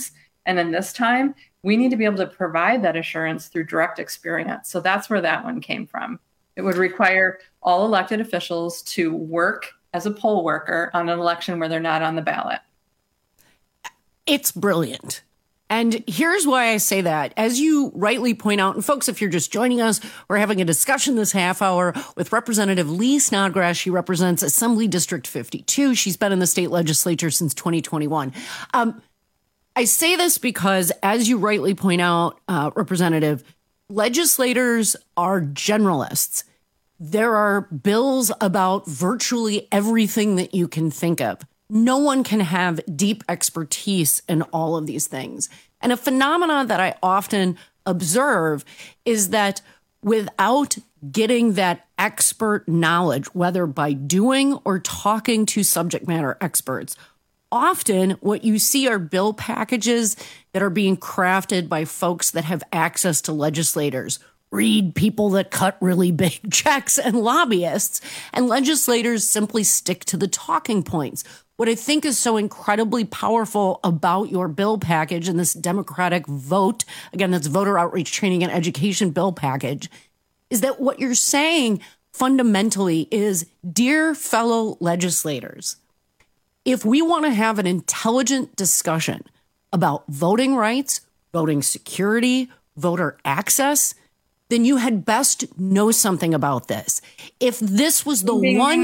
And in this time, we need to be able to provide that assurance through direct experience. So that's where that one came from. It would require all elected officials to work as a poll worker on an election where they're not on the ballot. It's brilliant. And here's why I say that. As you rightly point out, and folks, if you're just joining us, we're having a discussion this half hour with Representative Lee Snodgrass. She represents Assembly District 52. She's been in the state legislature since 2021. I say this because, as you rightly point out, Representative, legislators are generalists. There are bills about virtually everything that you can think of. No one can have deep expertise in all of these things. And a phenomenon that I often observe is that without getting that expert knowledge, whether by doing or talking to subject matter experts, often what you see are bill packages that are being crafted by folks that have access to legislators. Read people that cut really big checks and lobbyists, and legislators simply stick to the talking points. What I think is so incredibly powerful about your bill package and this Democratic vote, again, that's voter outreach, training, and education bill package, is that what you're saying fundamentally is, dear fellow legislators, if we want to have an intelligent discussion about voting rights, voting security, voter access, then you had best know something about this. If this was the one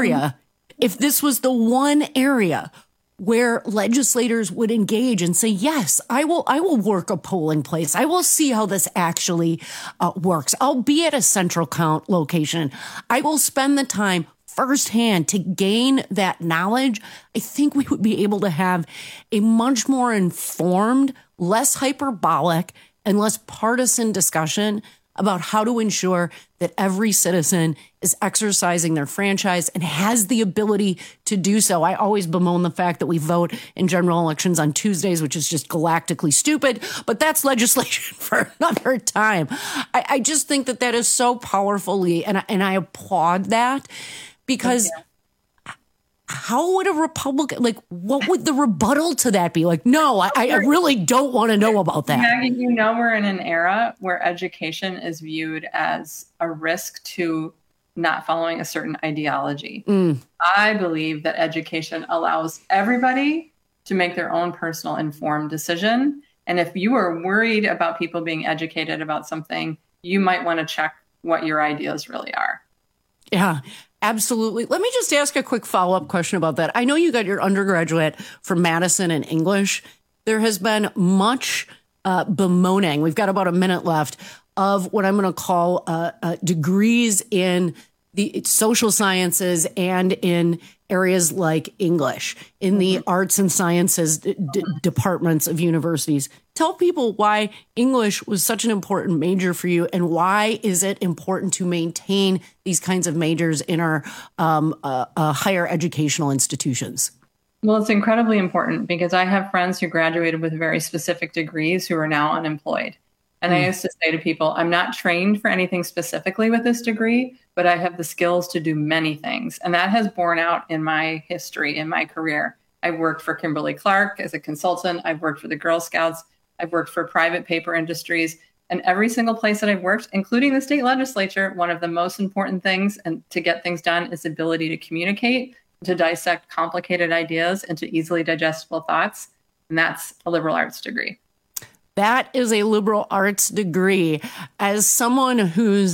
area where legislators would engage and say, yes, I will work a polling place. I will see how this actually works. I'll be at a central count location. I will spend the time firsthand to gain that knowledge. I think we would be able to have a much more informed, less hyperbolic, and less partisan discussion about how to ensure that every citizen is exercising their franchise and has the ability to do so. I always bemoan the fact that we vote in general elections on Tuesdays, which is just galactically stupid, but that's legislation for another time. I just think that that is so powerfully, and I applaud that, because how would a Republican, what would the rebuttal to that be? No, I really don't want to know about that. Maggie, we're in an era where education is viewed as a risk to not following a certain ideology. I believe that education allows everybody to make their own personal informed decision. And if you are worried about people being educated about something, you might want to check what your ideas really are. Yeah. Absolutely. Let me just ask a quick follow-up question about that. I know you got your undergraduate from Madison in English. There has been much bemoaning. We've got about a minute left of what I'm going to call degrees in the social sciences and in areas like English, in the arts and sciences departments of universities. Tell people why English was such an important major for you, and why is it important to maintain these kinds of majors in our higher educational institutions? Well, it's incredibly important because I have friends who graduated with very specific degrees who are now unemployed. And I used to say to people, I'm not trained for anything specifically with this degree, but I have the skills to do many things. And that has borne out in my history, in my career. I've worked for Kimberly-Clark as a consultant. I've worked for the Girl Scouts. I've worked for private paper industries. And every single place that I've worked, including the state legislature, one of the most important things and to get things done is the ability to communicate, to dissect complicated ideas into easily digestible thoughts. And that's a liberal arts degree. That is a liberal arts degree. As someone who's,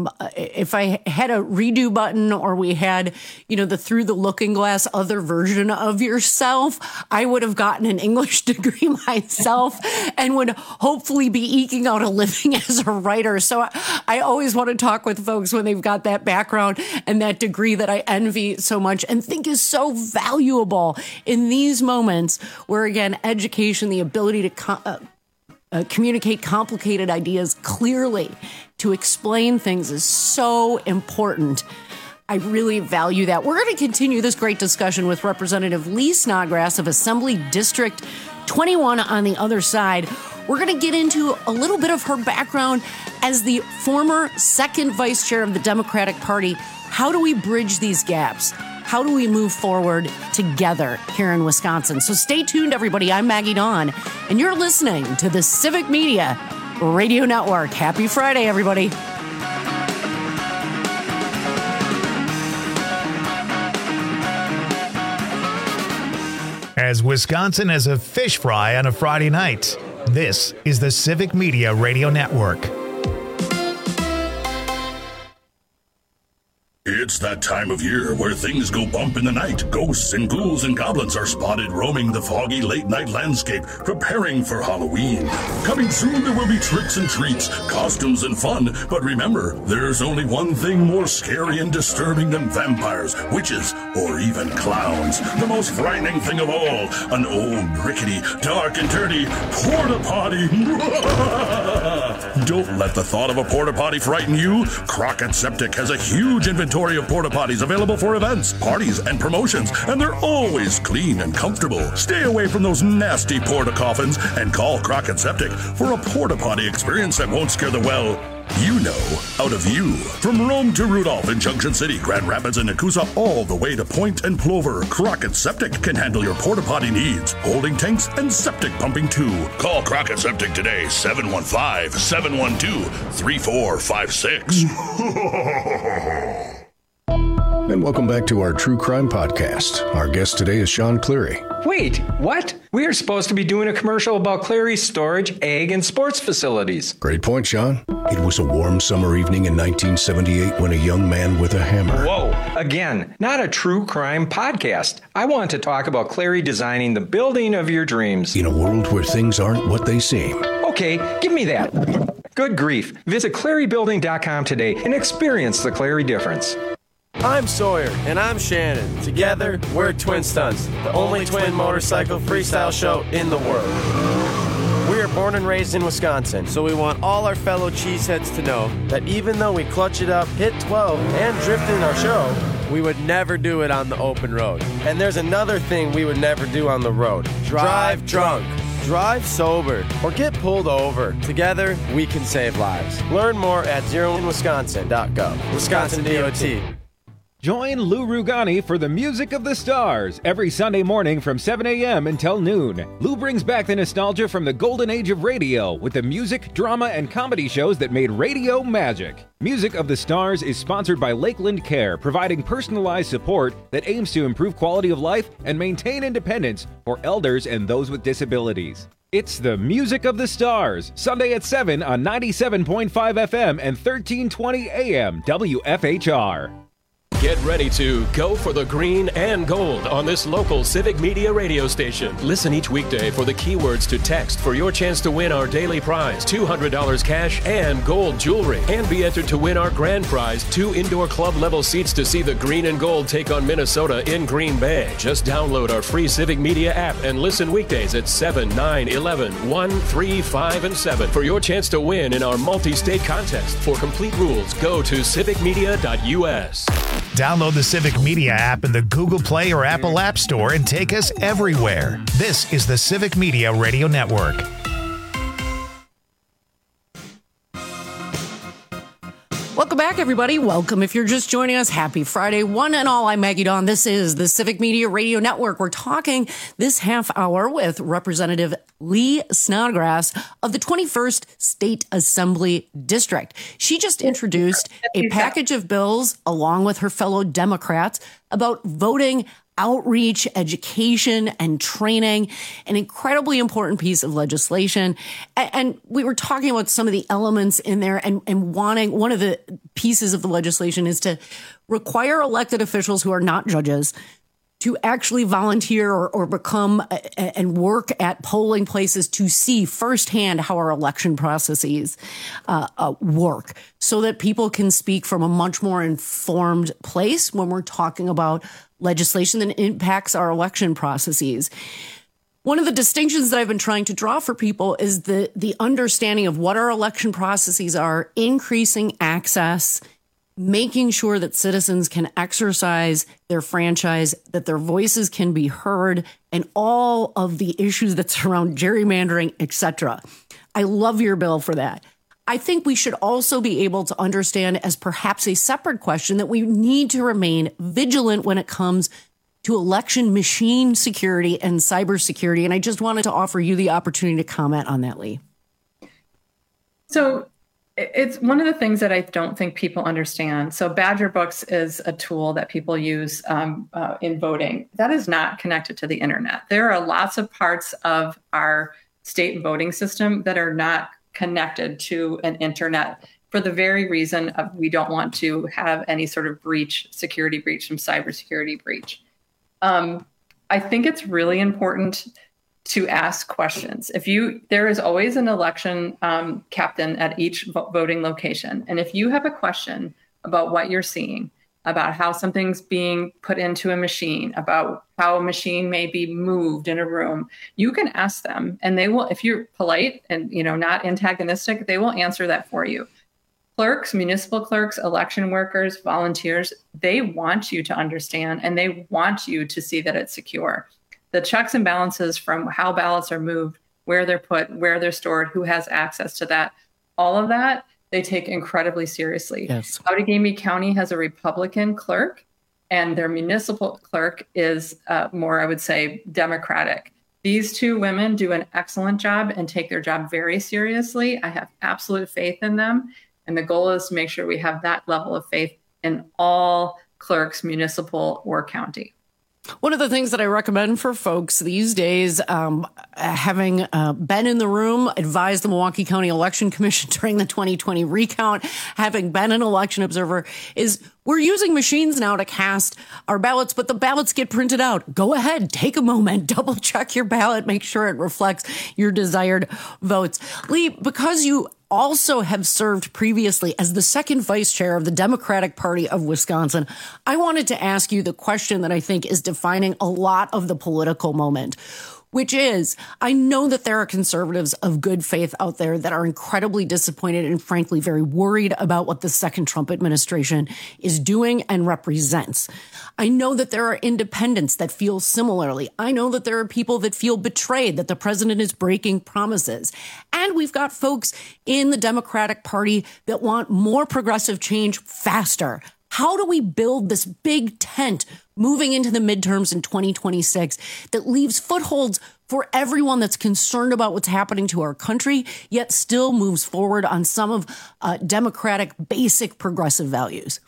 if I had a redo button or we had, the through the looking glass other version of yourself, I would have gotten an English degree myself and would hopefully be eking out a living as a writer. So I always want to talk with folks when they've got that background and that degree that I envy so much and think is so valuable in these moments where, again, education, the ability to communicate complicated ideas clearly, to explain things is so important. I really value that. We're going to continue this great discussion with Representative Lee Snodgrass of Assembly District 21 on the other side. We're going to get into a little bit of her background as the former second vice chair of the Democratic Party. How do we bridge these gaps? how do we move forward together here in Wisconsin? So stay tuned, everybody. I'm Maggie Dawn, and you're listening to the Civic Media Radio Network. Happy Friday, everybody. As Wisconsin has a fish fry on a Friday night, this is the Civic Media Radio Network. It's that time of year where things go bump in the night. Ghosts and ghouls and goblins are spotted roaming the foggy late-night landscape, preparing for Halloween. Coming soon, there will be tricks and treats, costumes and fun. But remember, there's only one thing more scary and disturbing than vampires, witches, or even clowns. The most frightening thing of all, an old, rickety, dark and dirty porta potty. Don't let the thought of a porta potty frighten you. Crockett Septic has a huge inventory of porta potties available for events, parties, and promotions, and they're always clean and comfortable. Stay away from those nasty porta coffins and call Crockett Septic for a porta potty experience that won't scare the out of you. From Rome to Rudolph in Junction City, Grand Rapids, and Nakusa, all the way to Point and Plover, Crockett Septic can handle your porta potty needs, holding tanks and septic pumping too. Call Crockett Septic today, 715-712-3456. And welcome back to our True Crime Podcast. Our guest today is Sean Cleary. Wait, what? We are supposed to be doing a commercial about Cleary's storage, egg, and sports facilities. Great point, Sean. It was a warm summer evening in 1978 when a young man with a hammer... Whoa, again, not a true crime podcast. I want to talk about Cleary designing the building of your dreams. In a world where things aren't what they seem. Okay, give me that. Good grief. Visit ClearyBuilding.com today and experience the Cleary difference. I'm Sawyer. And I'm Shannon. Together, we're Twin Stunts, the only twin motorcycle freestyle show in the world. We are born and raised in Wisconsin, so we want all our fellow cheeseheads to know that even though we clutch it up, hit 12, and drift in our show, we would never do it on the open road. And there's another thing we would never do on the road. Drive drunk. Drive sober or get pulled over. Together, we can save lives. Learn more at zeroinwisconsin.gov. Wisconsin DOT. Join Lou Rugani for the Music of the Stars every Sunday morning from 7 a.m. until noon. Lou brings back the nostalgia from the golden age of radio with the music, drama, and comedy shows that made radio magic. Music of the Stars is sponsored by Lakeland Care, providing personalized support that aims to improve quality of life and maintain independence for elders and those with disabilities. It's the Music of the Stars, Sunday at 7 on 97.5 FM and 1320 AM WFHR. Get ready to go for the green and gold on this local Civic Media radio station. Listen each weekday for the keywords to text for your chance to win our daily prize, $200 cash and gold jewelry. And be entered to win our grand prize, 2 indoor club level seats to see the green and gold take on Minnesota in Green Bay. Just download our free Civic Media app and listen weekdays at 7, 9, 11, 1, 3, 5, and 7 for your chance to win in our multi-state contest. For complete rules, go to civicmedia.us. Download the Civic Media app in the Google Play or Apple App Store and take us everywhere. This is the Civic Media Radio Network. Welcome back, everybody. Welcome if you're just joining us. Happy Friday, one and all. I'm Maggie Dawn. This is the Civic Media Radio Network. We're talking this half hour with Representative Lee Snodgrass of the 21st State Assembly District. She just introduced a package of bills along with her fellow Democrats about voting outreach, education, and training, an incredibly important piece of legislation. And we were talking about some of the elements in there and wanting, one of the pieces of the legislation is to require elected officials who are not judges to actually volunteer or become and work at polling places to see firsthand how our election processes work, so that people can speak from a much more informed place when we're talking about legislation that impacts our election processes. One of the distinctions that I've been trying to draw for people is the understanding of what our election processes are, increasing access, making sure that citizens can exercise their franchise, that their voices can be heard, and all of the issues that surround gerrymandering, etc. I love your bill for that. I think we should also be able to understand as perhaps a separate question that we need to remain vigilant when it comes to election machine security and cybersecurity. And I just wanted to offer you the opportunity to comment on that, Lee. So it's one of the things that I don't think people understand. So Badger Books is a tool that people use in voting. That is not connected to the internet. There are lots of parts of our state voting system that are not connected to an internet for the very reason of we don't want to have any sort of breach, security breach, from cybersecurity breach. I think it's really important to ask questions. There is always an election captain at each voting location. And if you have a question about what you're seeing, about how something's being put into a machine, about how a machine may be moved in a room, you can ask them, and they will, if you're polite and not antagonistic, they will answer that for you. Clerks, municipal clerks, election workers, volunteers, they want you to understand, and they want you to see that it's secure. The checks and balances from how ballots are moved, where they're put, where they're stored, who has access to that, all of that, they take incredibly seriously. Yes. Outagamie County has a Republican clerk, and their municipal clerk is more, I would say, Democratic. These two women do an excellent job and take their job very seriously. I have absolute faith in them. And the goal is to make sure we have that level of faith in all clerks, municipal or county. One of the things that I recommend for folks these days, having been in the room, advised the Milwaukee County Election Commission during the 2020 recount, having been an election observer, is we're using machines now to cast our ballots, but the ballots get printed out. Go ahead, take a moment, double check your ballot, make sure it reflects your desired votes. Lee, because you also have served previously as the second vice chair of the Democratic Party of Wisconsin, I wanted to ask you the question that I think is defining a lot of the political moment, which is, I know that there are conservatives of good faith out there that are incredibly disappointed and frankly very worried about what the second Trump administration is doing and represents. I know that there are independents that feel similarly. I know that there are people that feel betrayed that the president is breaking promises. And we've got folks in the Democratic Party that want more progressive change faster. How do we build this big tent moving into the midterms in 2026 that leaves footholds for everyone that's concerned about what's happening to our country, yet still moves forward on some of Democratic basic progressive values?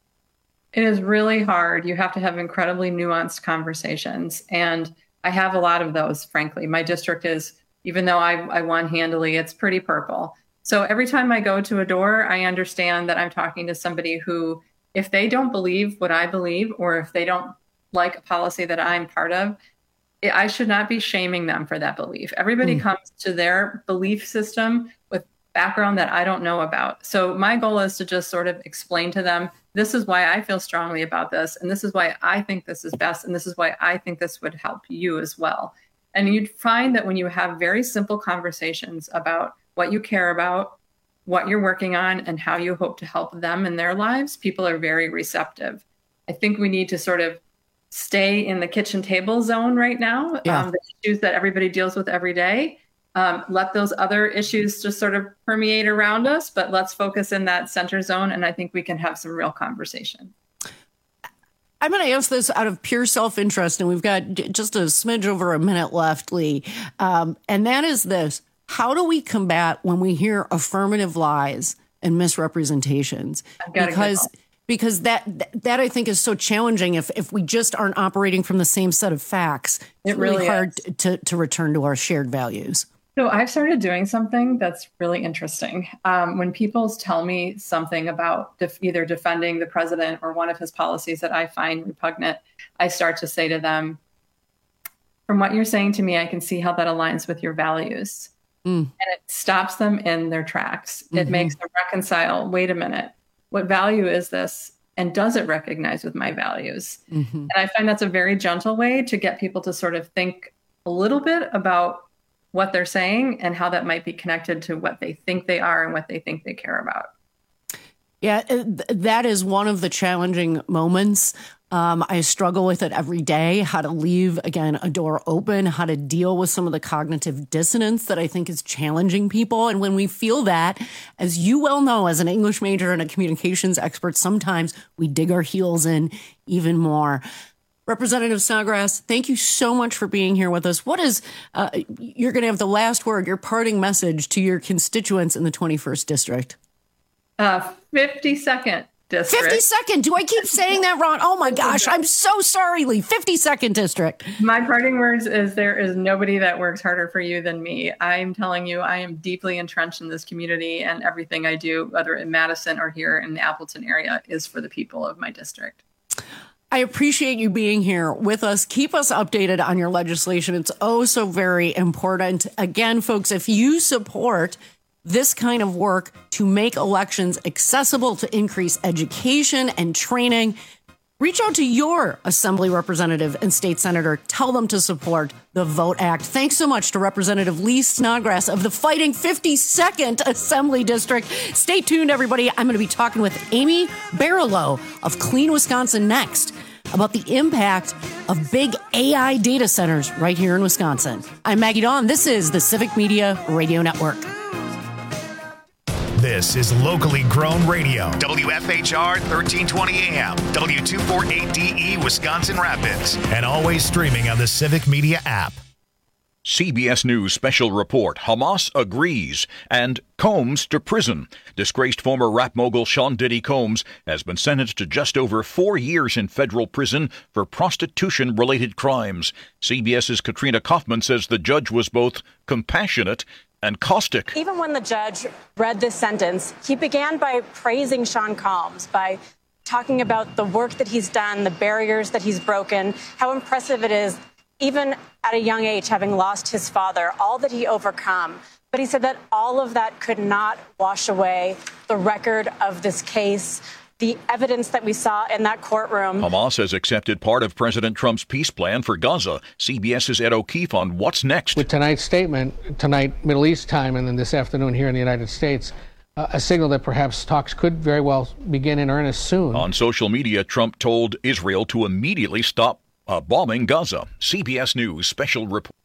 It is really hard. You have to have incredibly nuanced conversations. And I have a lot of those, frankly. My district is, even though I won handily, it's pretty purple. So every time I go to a door, I understand that I'm talking to somebody who, if they don't believe what I believe, or if they don't like a policy that I'm part of, I should not be shaming them for that belief. Everybody comes to their belief system with background that I don't know about. So my goal is to just sort of explain to them, this is why I feel strongly about this, and this is why I think this is best, and this is why I think this would help you as well. And you'd find that when you have very simple conversations about what you care about, what you're working on, and how you hope to help them in their lives, people are very receptive. I think we need to sort of stay in the kitchen table zone right now, the issues that everybody deals with every day. Let those other issues just sort of permeate around us, but let's focus in that center zone, and I think we can have some real conversation. I'm going to ask this out of pure self-interest, and we've got just a smidge over a minute left, Lee, and that is this. How do we combat when we hear affirmative lies and misrepresentations? Because that I think is so challenging if we just aren't operating from the same set of facts. It's really hard to return to our shared values. So I've started doing something that's really interesting. When people tell me something about either defending the president or one of his policies that I find repugnant, I start to say to them, from what you're saying to me, I can see how that aligns with your values. And it stops them in their tracks. It makes them reconcile, wait a minute, what value is this? And does it recognize with my values? And I find that's a very gentle way to get people to sort of think a little bit about what they're saying and how that might be connected to what they think they are and what they think they care about. Yeah, that is one of the challenging moments. I struggle with it every day, how to leave, again, a door open, how to deal with some of the cognitive dissonance that I think is challenging people. And when we feel that, as you well know, as an English major and a communications expert, sometimes we dig our heels in even more. Representative Snodgrass, thank you so much for being here with us. What is, you're going to have the last word, your parting message to your constituents in the 21st District? 52nd District. 52nd. Do I keep saying that wrong? Oh my gosh. I'm so sorry, Lee. 52nd District. My parting words is there is nobody that works harder for you than me. I'm telling you, I am deeply entrenched in this community, and everything I do, whether in Madison or here in the Appleton area, is for the people of my district. I appreciate you being here with us. Keep us updated on your legislation. It's oh so very important. Again, folks, if you support this kind of work to make elections accessible, to increase education and training, reach out to your assembly representative and state senator. Tell them to support the VOTE Act. Thanks so much to Representative Lee Snodgrass of the Fighting 52nd Assembly District. Stay tuned, everybody. I'm going to be talking with Amy Barilow of Clean Wisconsin next about the impact of big AI data centers right here in Wisconsin. I'm Maggie Dawn. This is the Civic Media Radio Network. This is locally grown radio. WFHR 1320 AM, W248DE Wisconsin Rapids, and always streaming on the Civic Media app. CBS News special report, Hamas agrees, and Combs to prison. Disgraced former rap mogul Sean Diddy Combs has been sentenced to just over 4 years in federal prison for prostitution-related crimes. CBS's Katrina Kaufman says the judge was both compassionate and caustic. Even when the judge read this sentence, he began by praising Sean Combs, by talking about the work that he's done, the barriers that he's broken, how impressive it is, even at a young age, having lost his father, all that he overcome. But he said that all of that could not wash away the record of this case, the evidence that we saw in that courtroom. Hamas has accepted part of President Trump's peace plan for Gaza. CBS's Ed O'Keefe on what's next. With tonight's statement, tonight Middle East time, and then this afternoon here in the United States, a signal that perhaps talks could very well begin in earnest soon. On social media, Trump told Israel to immediately stop bombing Gaza. CBS News special report.